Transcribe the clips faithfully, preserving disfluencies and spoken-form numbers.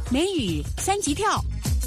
美语三级跳。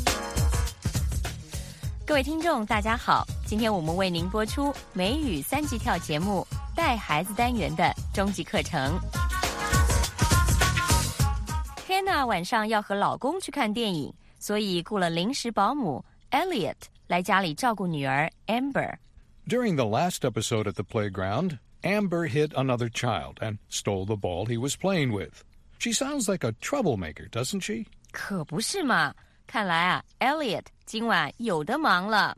各位听众大家好，今天我们为您播出美语三级跳节目带孩子单元的终极课程。Hannah 晚上要和老公去看电影，所以雇了临时保姆 Elliot 来家里照顾女儿 Amber。During the last episode at the playground, Amber hit another child and stole the ball he was playing with. She sounds like a troublemaker, doesn't she? 可不是嘛，看来啊 Elliot 今晚有得忙了。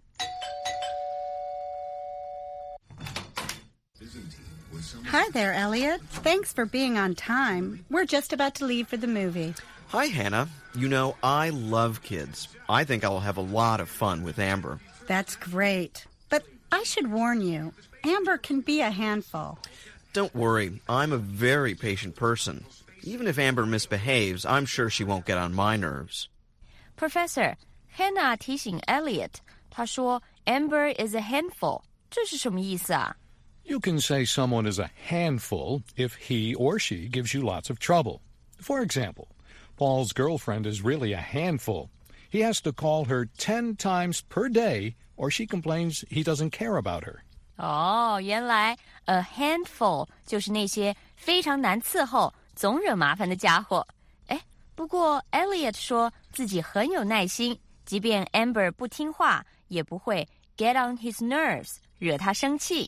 Hi there, Elliot. Thanks for being on time. We're just about to leave for the movie. Hi, Hannah. You know, I love kids. I think I'll have a lot of fun with Amber. That's great. But I should warn you, Amber can be a handful. Don't worry. I'm a very patient person. Even if Amber misbehaves, I'm sure she won't get on my nerves. Professor, Hannah 提醒 Elliot, 她说 Amber is a handful. 这是什么意思啊？ You can say someone is a handful if he or she gives you lots of trouble. For example, Paul's girlfriend is really a handful. He has to call her ten times per day or she complains he doesn't care about her. 哦，原来 a handful 就是那些非常难伺候总惹麻烦的家伙。诶，不过 Elliot 说自己很有耐心，即便 Amber 不听话，也不会 get on his nerves， 惹他生气。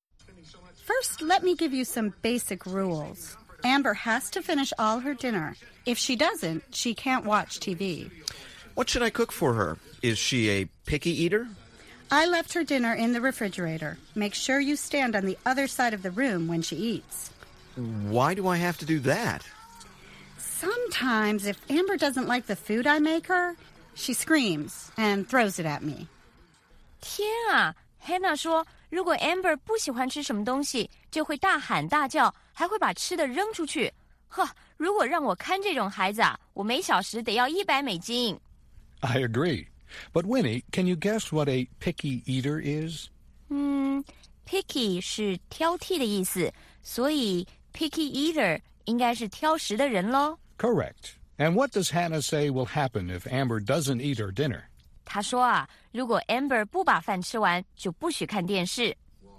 First, let me give you some basic rules. Amber has to finish all her dinner. If she doesn't, she can't watch T V. What should I cook for her? Is she a picky eater? I left her dinner in the refrigerator. Make sure you stand on the other side of the room when she eats. Why do I have to do that? Sometimes, if Amber doesn't like the food I make her, she screams and throws it at me. 天啊 Hannah 说如果 Amber 不喜欢吃什么东西，就会大喊大叫，还会把吃的扔出去。呵，如果让我看这种孩子啊，我每小时得要一百美金。 I agree. But Winnie, can you guess what a picky eater is? 嗯 picky 是挑剔的意思，所以 picky eater 应该是挑食的人咯。 Correct. And what does Hannah say will happen if Amber doesn't eat her dinner? 她说啊，如果 Amber 不把饭吃完，就不许看电视。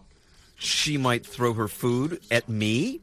She might throw her food at me?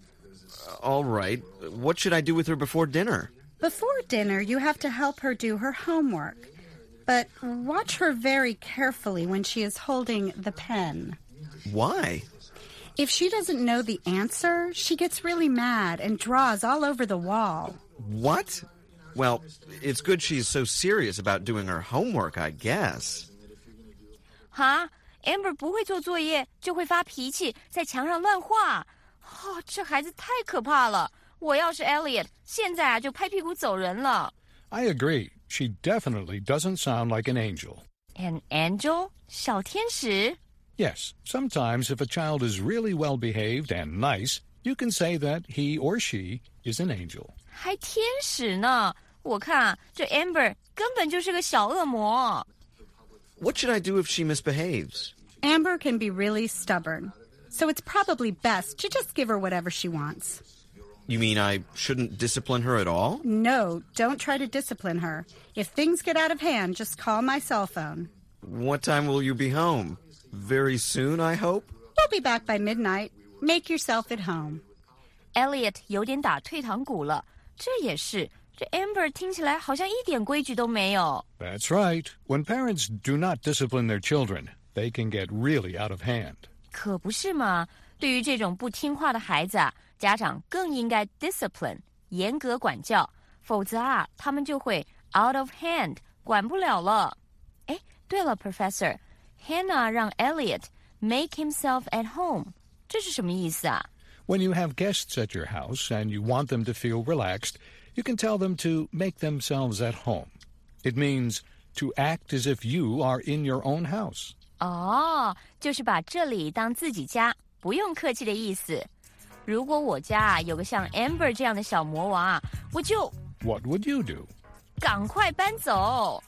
All right. What should I do with her before dinner? Before dinner, you have to help her do her homework. But watch her very carefully when she is holding the pen. Why? If she doesn't know the answer, she gets really mad and draws all over the wall. What? Well, it's good she's so serious about doing her homework, I guess. 哈 Amber 不会做作业，就会发脾气，在墙上乱画。哦，这孩子太可怕了。我要是 Elliot， 现在啊就拍屁股走人了。 I agree. She definitely doesn't sound like an angel. An angel? 小天使? Yes, sometimes if a child is really well behaved and nice, you can say that he or she is an angel. 还天使呢？我看啊，这 Amber 根本就是个小恶魔。 What should I do if she misbehaves? Amber can be really stubborn, so it's probably best to just give her whatever she wants. You mean I shouldn't discipline her at all? No, don't try to discipline her. If things get out of hand, just call my cell phone. What time will you be home? Very soon, I hope? We'll be back by midnight. Make yourself at home. Elliot 有点打退堂鼓了，这也是，这 Amber 听起来好像一点规矩都没有。 That's right. When parents do not discipline their children, they can get really out of hand. 可不是嘛，对于这种不听话的孩子啊，家长更应该 discipline 严格管教，否则啊，他们就会 out of hand 管不了了。哎，对了 Professor， Hannah 让 Elliot make himself at home， 这是什么意思啊？ When you have guests at your house and you want them to feel relaxed, you can tell them to make themselves at home. It means to act as if you are in your own house. 哦，就是把这里当自己家，不用客气的意思。如果我家啊有个像 Amber 这样的小魔王啊，我就 What would you do? 赶快搬走。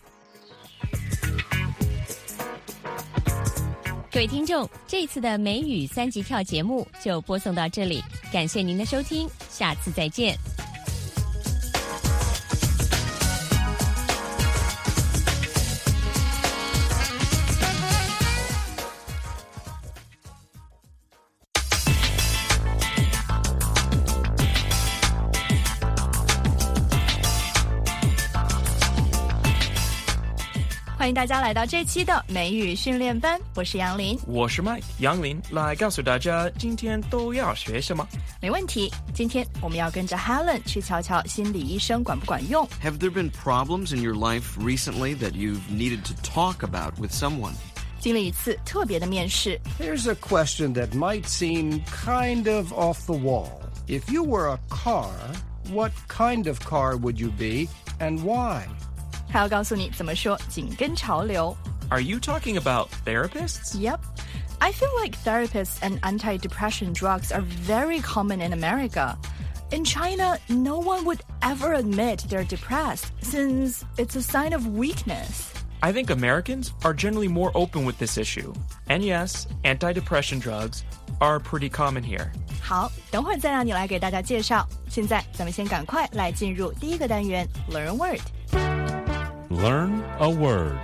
各位听众，这次的美语三级跳节目就播送到这里，感谢您的收听，下次再见。 欢迎大家来到这期的美语训练班，我是杨林， 我是 Mike 杨林，来告诉大家今天都要学什么。 没问题，今天我们要跟着 Helen 去瞧瞧心理医生管不管用。 Have there been problems in your life recently that you've needed to talk about with someone? 经历一次特别的面试。 Here's a question that might seem kind of off the wall. If you were a car, what kind of car would you be and why? 还要告诉你怎么说紧跟潮流。 Are you talking about therapists? Yep. I feel like therapists and antidepressant drugs are very common in America. In China, no one would ever admit they're depressed since it's a sign of weakness. I think Americans are generally more open with this issue. And yes, antidepressant drugs are pretty common here. 好，等会儿再让你来给大家介绍。现在咱们先赶快来进入第一个单元 Learn Word。Learn a word.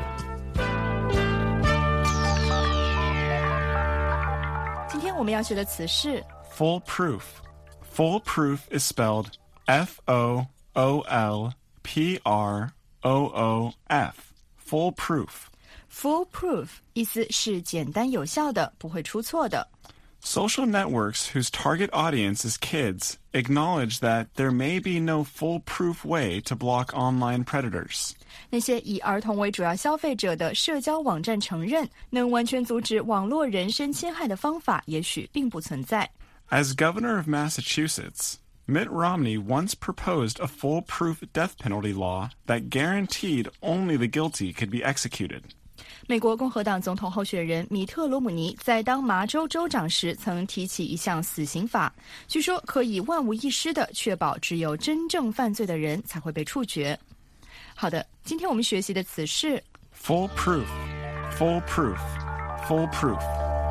今天我们要学的词是 Foolproof. Foolproof is spelled F O O L P R O O F. Foolproof. Foolproof 意思是简单有效的，不会出错的。 Social networks whose target audience is kids acknowledge that there may be no foolproof way to block online predators. 那些以儿童为主要消费者的社交网站承认，能完全阻止网络人身侵害的方法也许并不存在。 As governor of Massachusetts, Mitt Romney once proposed a foolproof death penalty law that guaranteed only the guilty could be executed. 美国共和党总统候选人米特·罗姆尼在当麻州州长时曾提起一项死刑法，据说可以万无一失地确保只有真正犯罪的人才会被处决。好的，今天我们学习的词是 Foolproof, foolproof, foolproof.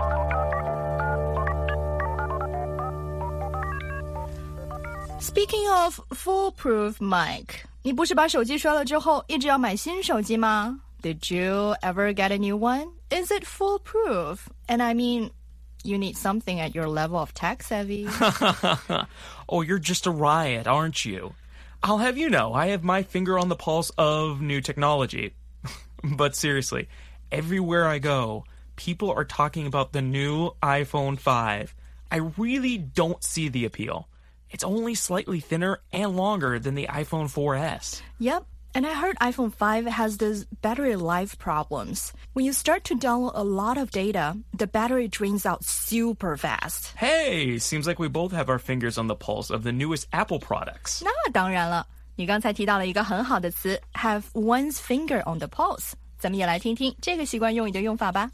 Speaking of foolproof, Mike, 你不是把手机摔了之后一直要买新手机吗？ Did you ever get a new one? Is it foolproof? And I mean, you need something at your level of tech savvy. Oh, you're just a riot, aren't you? I'll have you know, I have my finger on the pulse of new technology. But seriously, everywhere I go, people are talking about the new iPhone five. I really don't see the appeal. It's only slightly thinner and longer than the iPhone four S. Yep. And I heard iPhone five has these battery life problems. When you start to download a lot of data, the battery drains out super fast. Hey, seems like we both have our fingers on the pulse of the newest Apple products. 那当然了，你刚才提到了一个很好的词 have one's finger on the pulse. 咱们也来听听这个习惯用语的用法吧。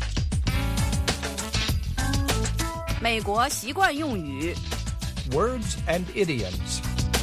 美国习惯用语 Words and idioms.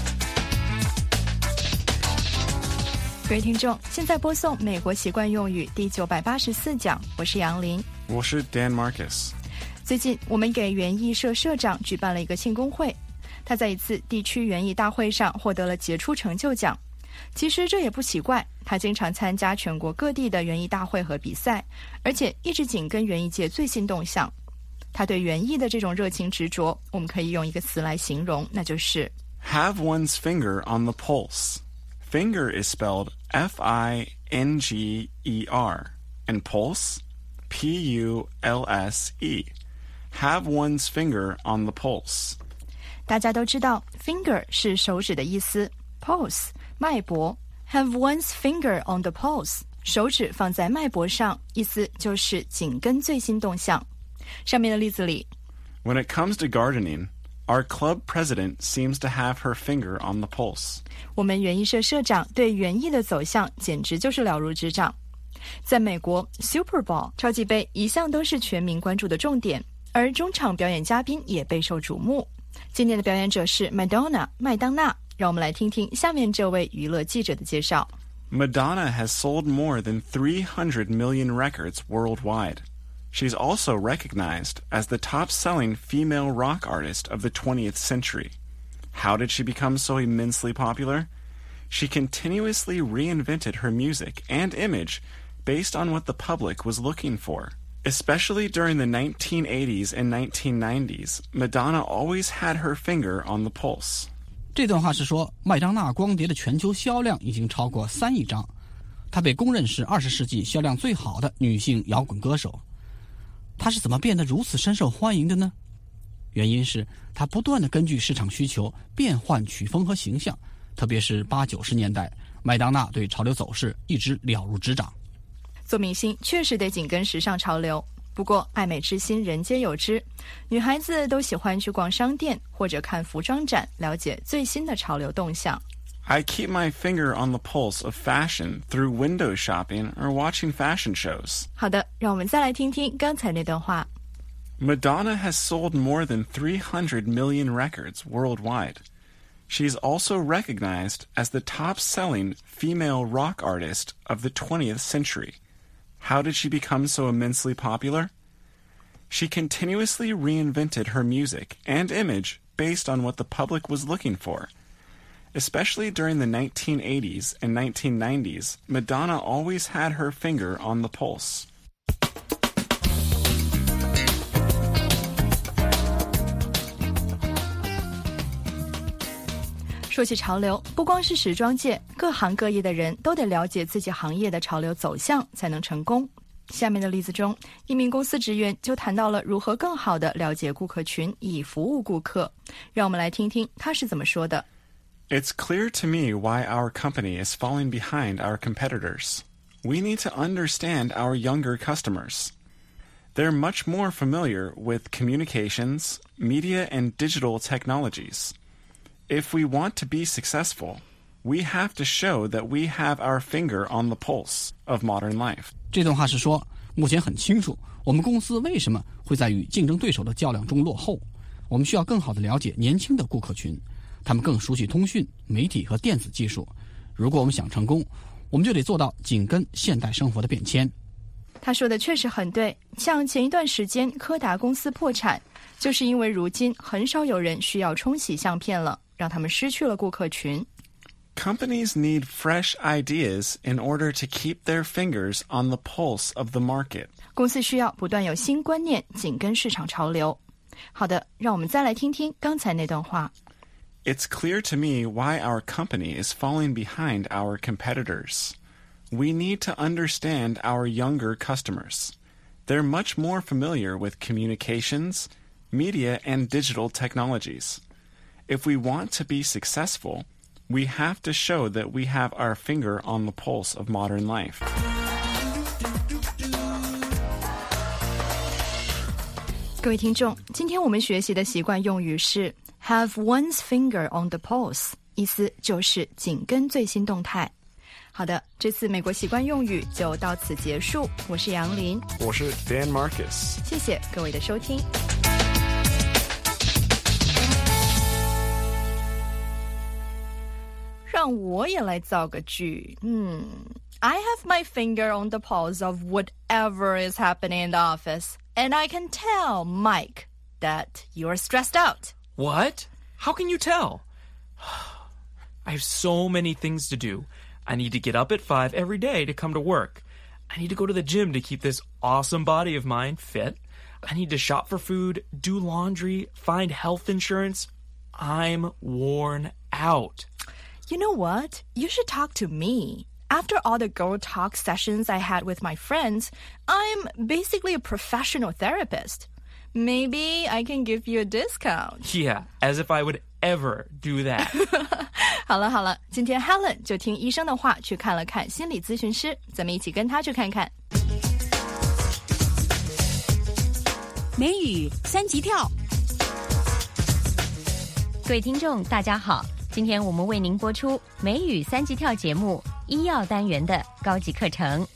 各位听众，现在播送美国习惯用语第九百八十四讲，我是杨林， 我是 Dan Marcus。 最近我们给园艺社社长举办了一个庆功会，他在一次地区园艺大会上获得了杰出成就奖。其实这也不奇怪，他经常参加全国各地的园艺大会和比赛，而且一直紧跟园艺界最新动向。他对园艺的这种热情执着，我们可以用一个词来形容，那就是 Have one's finger on the pulse. Finger is spelled F I N G E R, and pulse, P U L S E. Have one's finger on the pulse. 大家都知道 finger 是手指的意思， pulse 脉搏。 Have one's finger on the pulse 手指放在脉搏上，意思就是紧跟最新动向。上面的例子里 When it comes to gardening, our club president seems to have her finger on the pulse. 我们园艺社社长对园艺的走向简直就是了如指掌。在美国 Super Bowl 超级杯一向都是全民关注的重点，而中场表演嘉宾也备受瞩目。今年的表演者是 Madonna 麦当娜，让我们来听听下面这位娱乐记者的介绍。 Madonna has sold more than three hundred million records worldwide. She's also recognized as the top-selling female rock artist of the twentieth century. How did she become so immensely popular? She continuously reinvented her music and image based on what the public was looking for. Especially during the nineteen eighties and nineteen nineties, Madonna always had her finger on the pulse. 这段话是说，麦当娜光碟的全球销量已经超过三亿张。 她被公认是二十世纪销量最好的女性摇滚歌手。她是怎么变得如此深受欢迎的呢？原因是她不断地根据市场需求变换曲风和形象，特别是八九十年代，麦当娜对潮流走势一直了如指掌。 做明星确实得紧跟时尚潮流，不过爱美之心人皆有之，女孩子都喜欢去逛商店或者看服装展，了解最新的潮流动向。 I keep my finger on the pulse of fashion through window shopping or watching fashion shows. 好的，让我们再来听听刚才那段话。 Madonna has sold more than three hundred million records worldwide. She's also recognized as the top-selling female rock artist of the twentieth century. How did she become so immensely popular? She continuously reinvented her music and image based on what the public was looking for.Especially during the nineteen eighties and nineteen nineties, Madonna always had her finger on the pulse. 说起潮流，不光是时装界，各行各业的人都得了解自己行业的潮流走向，才能成功。下面的例子中，一名公司职员就谈到了如何更好地了解顾客群，以服务顾客。让我们来听听他是怎么说的。 It's clear to me why our company is falling behind our competitors. We need to understand our younger customers. They're much more familiar with communications, media, and digital technologies. If we want to be successful, we have to show that we have our finger on the pulse of modern life. 这段话是说，目前很清楚我们公司为什么会在与竞争对手的较量中落后。我们需要更好地了解年轻的顾客群，他们更熟悉通讯、媒体和电子技术。如果我们想成功，我们就得做到紧跟现代生活的变迁。 他说的确实很对，像前一段时间柯达公司破产，就是因为如今很少有人需要冲洗相片了，让他们失去了顾客群。 Companies need fresh ideas in order to keep their fingers on the pulse of the market. 公司需要不断有新观念，紧跟市场潮流。好的，让我们再来听听刚才那段话。 It's clear to me why our company is falling behind our competitors. We need to understand our younger customers. They're much more familiar with communications, media, and digital technologies. If we want to be successful, we have to show that we have our finger on the pulse of modern life. 各位听众，今天我们学习的习惯用语是 have one's finger on the pulse， 意思就是紧跟最新动态。好的，这次美国习惯用语就到此结束。我是杨林， 我是 Dan Marcus， 谢谢各位的收听。让我也来造个句。嗯 I have my finger on the pulse of whatever is happening in the office, and I can tell, Mike, that you're stressed out. What? How can you tell? I have so many things to do. I need to get up at five every day to come to work. I need to go to the gym to keep this awesome body of mine fit. I need to shop for food, do laundry, find health insurance. I'm worn out. You know what? You should talk to me. After all the girl talk sessions I had with my friends, I'm basically a professional therapist. Maybe I can give you a discount. Yeah, as if I would ever do that. 好了好了，今天 Helen 就听医生的话去看了看心理咨询师，咱们一起跟他去看看。 美语三级跳。 各位听众大家好，今天我们为您播出美语三级跳节目医药单元的高级课程。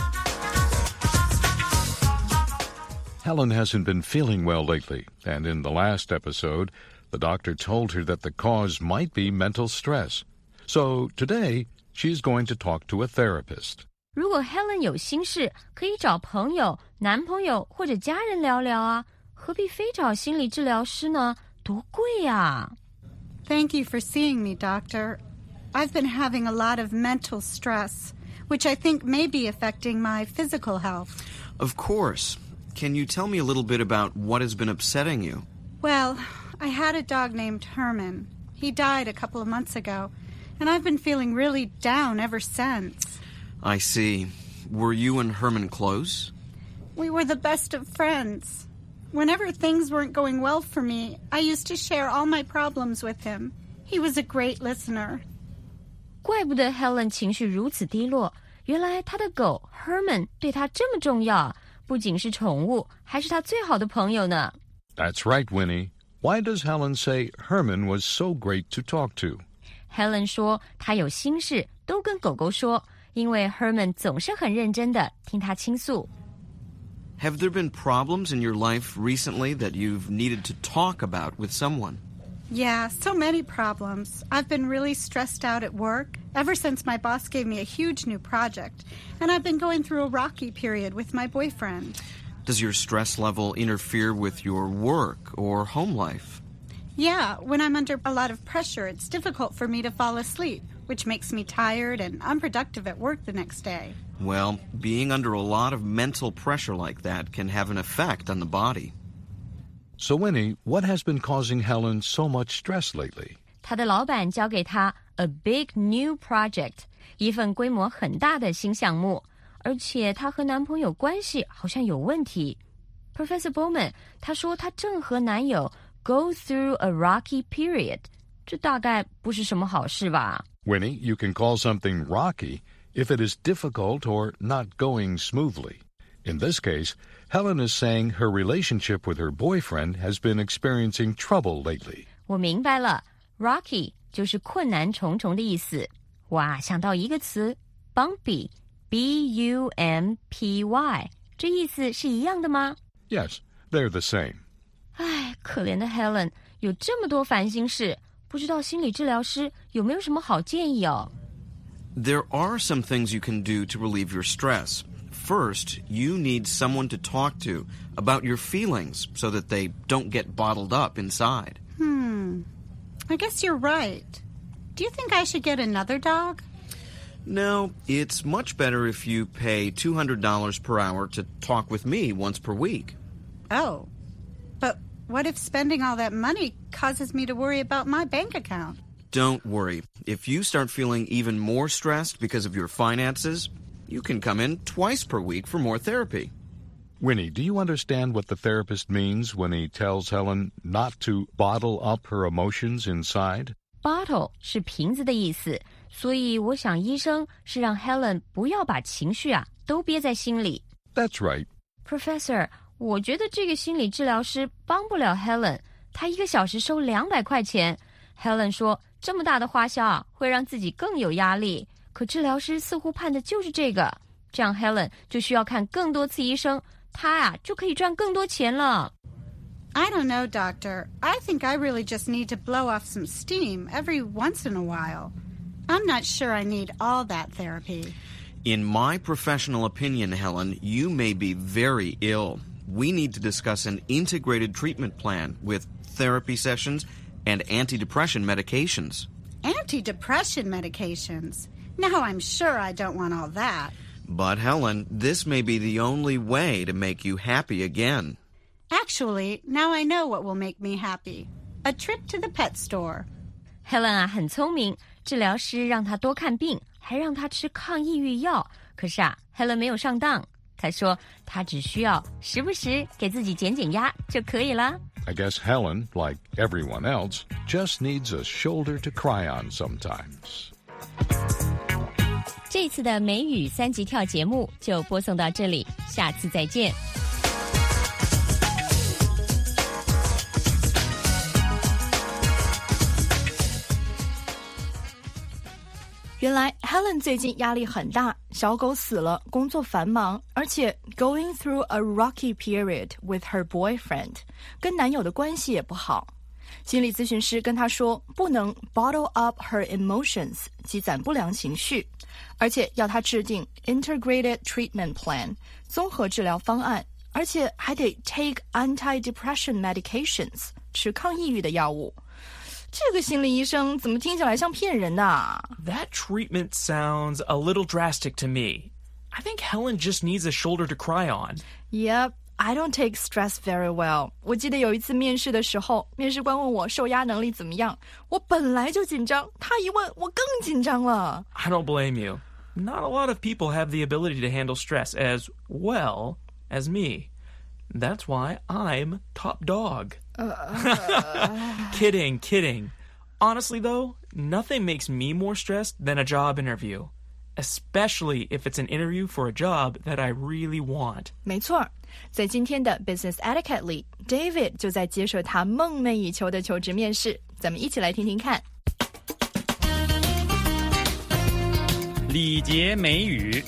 Helen hasn't been feeling well lately, and in the last episode, the doctor told her that the cause might be mental stress. So today, she's going to talk to a therapist. 如果 Helen 有心事，可以找朋友、男朋友或者家人聊聊啊，何必非找心理治疗师呢？多贵啊！ Thank you for seeing me, Doctor. I've been having a lot of mental stress, which I think may be affecting my physical health. Of course. Can you tell me a little bit about what has been upsetting you? Well, I had a dog named Herman. He died a couple of months ago, and I've been feeling really down ever since. I see. Were you and Herman close? We were the best of friends. Whenever things weren't going well for me, I used to share all my problems with him. He was a great listener. 怪不得 Helen 情绪如此低落，原来她的狗 Herman 对她这么重要，不仅是宠物，还是她最好的朋友呢。 That's right, Winnie. Why does Helen say Herman was so great to talk to? Helen 说她有心事都跟狗狗说，因为 Herman 总是很认真的听她倾诉。 Have there been problems in your life recently that you've needed to talk about with someone? Yeah, so many problems. I've been really stressed out at work ever since my boss gave me a huge new project, and I've been going through a rocky period with my boyfriend. Does your stress level interfere with your work or home life? Yeah, when I'm under a lot of pressure, it's difficult for me to fall asleep, which makes me tired and unproductive at work the next day. Well, being under a lot of mental pressure like that can have an effect on the body. So, Winnie, what has been causing Helen so much stress lately? 她的老板交给她 a big new project， 一份规模很大的新项目，而且她和男朋友关系好像有问题。Professor Bowman 他说她正和男友 go through a rocky period， 这大概不是什么好事吧？ Winnie, you can call something rocky if it is difficult or not going smoothly. In this case, Helen is saying her relationship with her boyfriend has been experiencing trouble lately. 我明白了 ，rocky 就是困难重重的意思。哇，想到一个词 bumpy， B U M P Y， 这意思是一样的吗？ Yes, they're the same. 唉，可怜的 Helen 有这么多烦心事，不知道心理治疗师有没有什么好建议哦？ There are some things you can do to relieve your stress. First, you need someone to talk to about your feelings so that they don't get bottled up inside. Hmm. I guess you're right. Do you think I should get another dog? No, it's much better if you pay two hundred dollars per hour to talk with me once per week. Oh. But what if spending all that money causes me to worry about my bank account? Don't worry. If you start feeling even more stressed because of your finances, you can come in twice per week for more therapy. Winnie, do you understand what the therapist means when he tells Helen not to bottle up her emotions inside? Bottle 是瓶子的意思，所以我想医生是让 Helen 不要把情绪啊都憋在心里。 That's right. Professor, 我觉得这个心理治疗师帮不了 Helen， 他一个小时收两百块钱。Helen 说这么大的花销啊会让自己更有压力。可治疗师似乎判的就是这个，这样 Helen 就需要看更多次医生，她啊就可以赚更多钱了。 I don't know, Doctor. I think I really just need to blow off some steam every once in a while. I'm not sure I need all that therapy. In my professional opinion, Helen, you may be very ill. We need to discuss an integrated treatment plan with therapy sessions and antidepressant medications. Antidepressant medications? Now I'm sure I don't want all that. But, Helen, this may be the only way to make you happy again. Actually, now I know what will make me happy. A trip to the pet store. Helen 啊很聪明，治疗师让她多看病，还让她吃抗抑郁药。可是啊 Helen 没有上当，她说她只需要时不时给自己减减压就可以了。 I guess Helen, like everyone else, just needs a shoulder to cry on sometimes. 这次的美语三级跳节目就播送到这里，下次再见。 原来 Helen 最近压力很大，小狗死了，工作繁忙，而且 going through a rocky period with her boyfriend， 跟男友的关系也不好。心理咨询师跟她说，不能 bottle up her emotions， 积攒不良情绪，而且要她制定 integrated treatment plan， 综合治疗方案，而且还得 take antidepressant medications， 吃抗抑郁的药物。这个心理医生怎么听起来像骗人的啊？ That treatment sounds a little drastic to me. I think Helen just needs a shoulder to cry on. Yep, I don't take stress very well. 我记得有一次面试的时候，面试官问我受压能力怎么样，我本来就紧张，他一问我更紧张了。 I don't blame you. Not a lot of people have the ability to handle stress as well as me. That's why I'm top dog. Uh, kidding, kidding. Honestly, though, nothing makes me more stressed than a job interview, especially if it's an interview for a job that I really want. 没错，在今天的 Business Etiquette 里 David 就在接受他梦寐以求的求职面试，咱们一起来听听看。 礼节美语。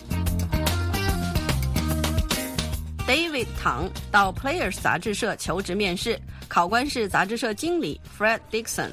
David 唐到 Players 杂志社求职面试，考官是杂志社经理 Fred Dixon。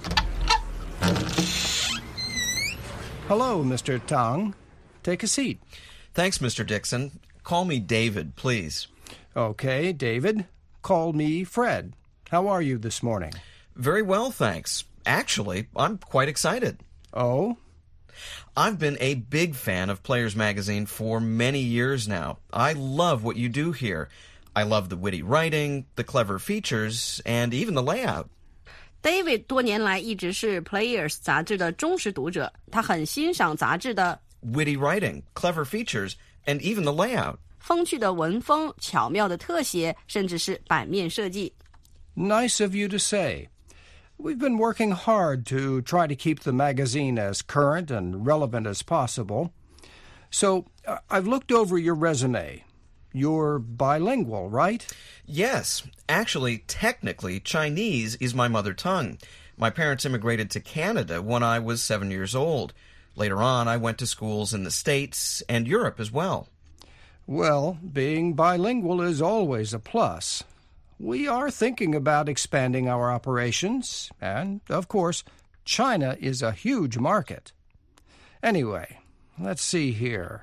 Hello, Mister Tang. Take a seat. Thanks, Mister Dixon. Call me David, please. Okay, David. Call me Fred. How are you this morning? Very well, thanks. Actually, I'm quite excited. Oh? I've been a big fan of Players Magazine for many years now. I love what you do here. I love the witty writing, the clever features, and even the layout. David 多年来一直是 Players 杂志的忠实读者，他很欣赏杂志的 witty writing, clever features, and even the layout. 风趣的文风、巧妙的特写，甚至是版面设计。 Nice of you to say. We've been working hard to try to keep the magazine as current and relevant as possible. So, uh, I've looked over your resume. You're bilingual, right? Yes. Actually, technically, Chinese is my mother tongue. My parents immigrated to Canada when I was seven years old. Later on, I went to schools in the States and Europe as well. Well, being bilingual is always a plus. We are thinking about expanding our operations, and, of course, China is a huge market. Anyway, let's see here.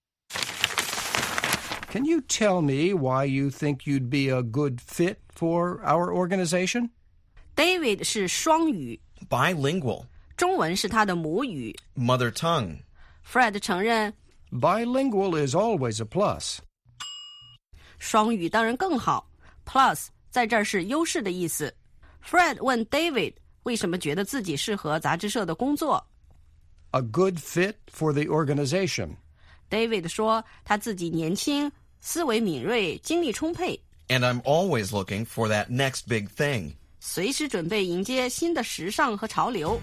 Can you tell me why you think you'd be a good fit for our organization? David 是双语 Bilingual. 中文是他的母语 Mother tongue. Fred 承认 Bilingual is always a plus. 双语当然更好 Plus 在这儿是优势的意思。 Fred 问 David 为什么觉得自己适合杂志社的工作。 A good fit for the organization. David 说他自己年轻，思维敏锐，精力充沛。 And I'm always looking for that next big thing. 随时准备迎接新的时尚和潮流。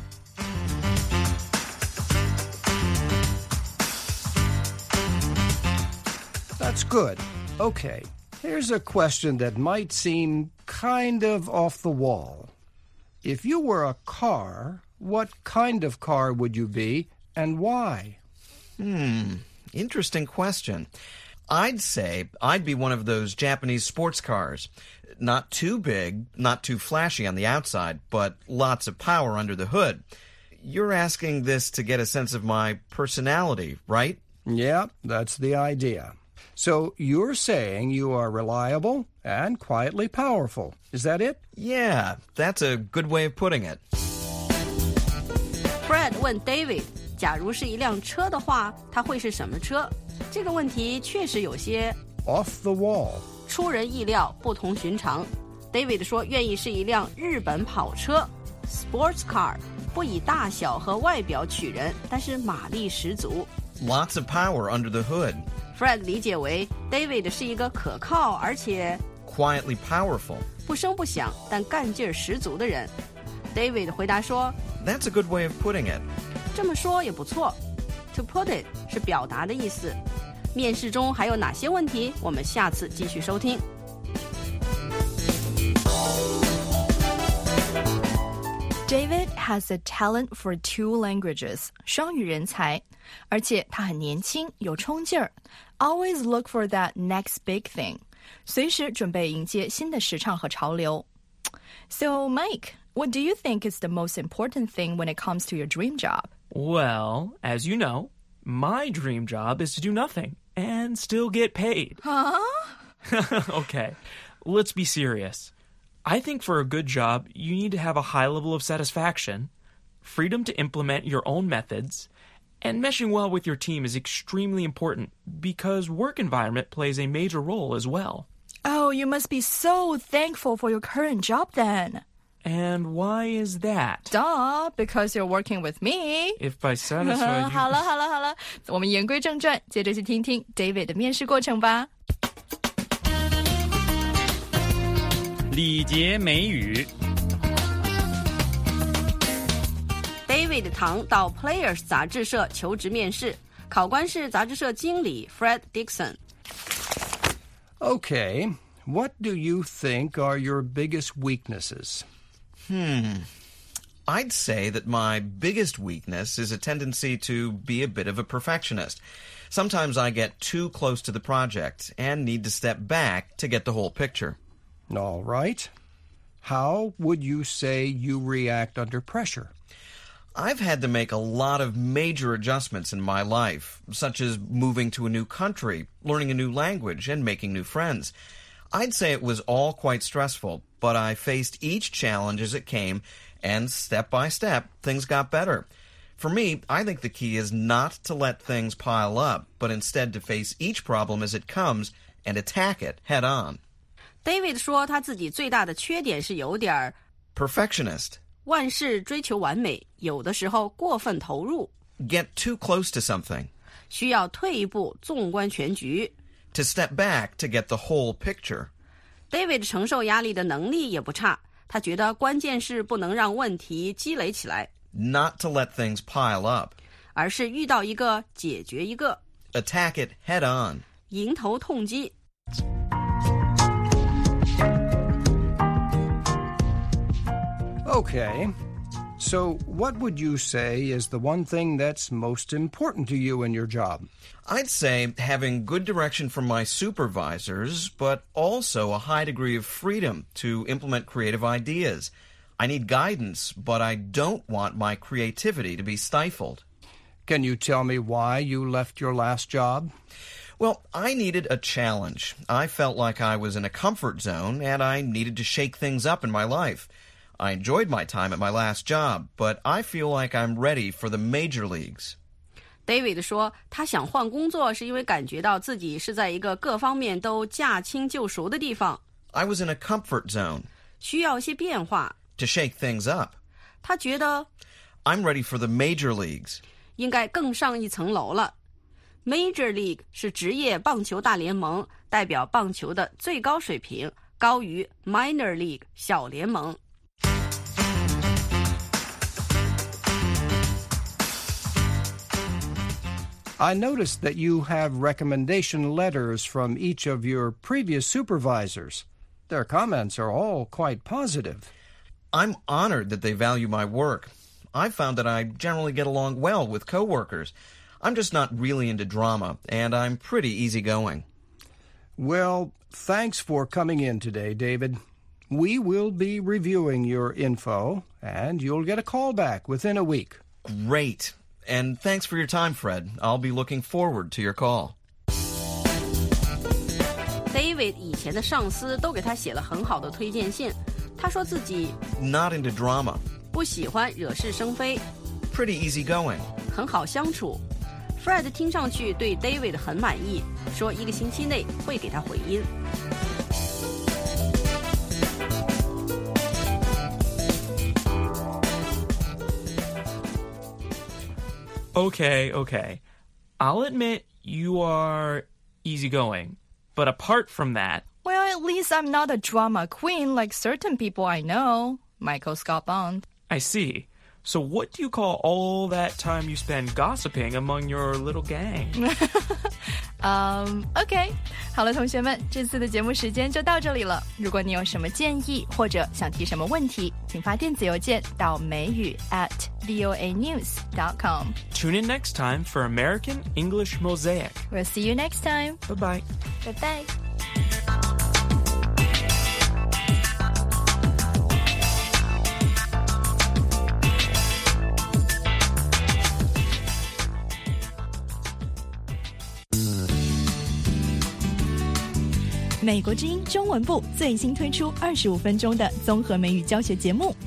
That's good. Okay, here's a question that might seem kind of off the wall. If you were a car, what kind of car would you be, and why? Hmm, interesting question. I'd say I'd be one of those Japanese sports cars. Not too big, not too flashy on the outside, but lots of power under the hood. You're asking this to get a sense of my personality, right? Yeah, that's the idea. So you're saying you are reliable and quietly powerful. Is that it? Yeah, that's a good way of putting it. Fred 问 David 假如是一辆车的话，它会是什么车？这个问题确实有些 off the wall. 出人意料，不同寻常。 David 说愿意是一辆日本跑车 Sports car， 不以大小和外表取人，但是马力十足。 Lots of power under the hood. Fred 理解为 David 是一个可靠而且 quietly powerful. 不声不响但干劲儿十足的人。 David 回答说 That's a good way of putting it. 这么说也不错。 To put it 是表达的意思。面试中还有哪些问题？我们下次继续收听。 David has a talent for two languages, 双语人才，而且他很年轻，有冲劲儿。Always look for that next big thing， 随时准备迎接新的时尚和潮流。So, Mike, what do you think is the most important thing when it comes to your dream job? Well, as you know, my dream job is to do nothing and still get paid. Huh? Okay, let's be serious. I think for a good job, you need to have a high level of satisfaction, freedom to implement your own methods, and meshing well with your team is extremely important because work environment plays a major role as well. Oh, you must be so thankful for your current job then. And why is that? Duh, because you're working with me. If by satisfied you... 好了好了好了，我们言归正传，接着去听听 David 的面试过程吧。 礼节美语。 David 唐到 Players 杂志社求职面试，考官是杂志社经理 Fred Dixon。 Okay, what do you think are your biggest weaknesses? Hmm. I'd say that my biggest weakness is a tendency to be a bit of a perfectionist. Sometimes I get too close to the project and need to step back to get the whole picture. All right. How would you say you react under pressure? I've had to make a lot of major adjustments in my life, such as moving to a new country, learning a new language, and making new friends. I'd say it was all quite stressful, but I faced each challenge as it came, and step by step, things got better. For me, I think the key is not to let things pile up, but instead to face each problem as it comes and attack it head on. David 说他自己最大的缺点是有点 perfectionist. 万事追求完美，有的时候过分投入。 Get too close to something. 需要退一步，纵观全局。 To step back to get the whole picture. David 承受压力的能力也不差，他觉得关键是不能让问题积累起来。 Not to let things pile up. 而是遇到一个解决一个。 Attack it head on. 迎头痛击。 Okay, so what would you say is the one thing that's most important to you in your job? I'd say having good direction from my supervisors, but also a high degree of freedom to implement creative ideas. I need guidance, but I don't want my creativity to be stifled. Can you tell me why you left your last job? Well, I needed a challenge. I felt like I was in a comfort zone, and I needed to shake things up in my life. I enjoyed my time at my last job, but I feel like I'm ready for the major leagues. David 说他想换工作是因为感觉到自己是在一个各方面都驾轻就熟的地方。 I was in a comfort zone. 需要一些变化。 To shake things up. 他觉得 I'm ready for the major leagues. 应该更上一层楼了。 Major League 是职业棒球大联盟，代表棒球的最高水平，高于 Minor League 小联盟。 I noticed that you have recommendation letters from each of your previous supervisors. Their comments are all quite positive. I'm honored that they value my work. I've found that I generally get along well with coworkers. I'm just not really into drama, and I'm pretty easygoing. Well, thanks for coming in today, David. We will be reviewing your info, and you'll get a call back within a week. Great. And thanks for your time, Fred. I'll be looking forward to your call. David 以前的上司都给他写了很好的推荐信。他说自己 Not into drama. 不喜欢惹是生非。 Pretty easygoing. 很好相处。Fred 听上去对 David 很满意，说一个星期内会给他回音。 Okay, okay. I'll admit you are easygoing, but apart from that... Well, at least I'm not a drama queen like certain people I know. Michael Scott Bond. I see. So what do you call all that time you spend gossiping among your little gang? um, okay. 好了，同学们，这次的节目时间就到这里了。如果你有什么建议或者想提什么问题，请发电子邮件到美语 at voa news dot com. Tune in next time for American English Mosaic. We'll see you next time. Bye-bye. Bye-bye. 《美国之音》中文部最新推出二十五分钟的综合美语教学节目，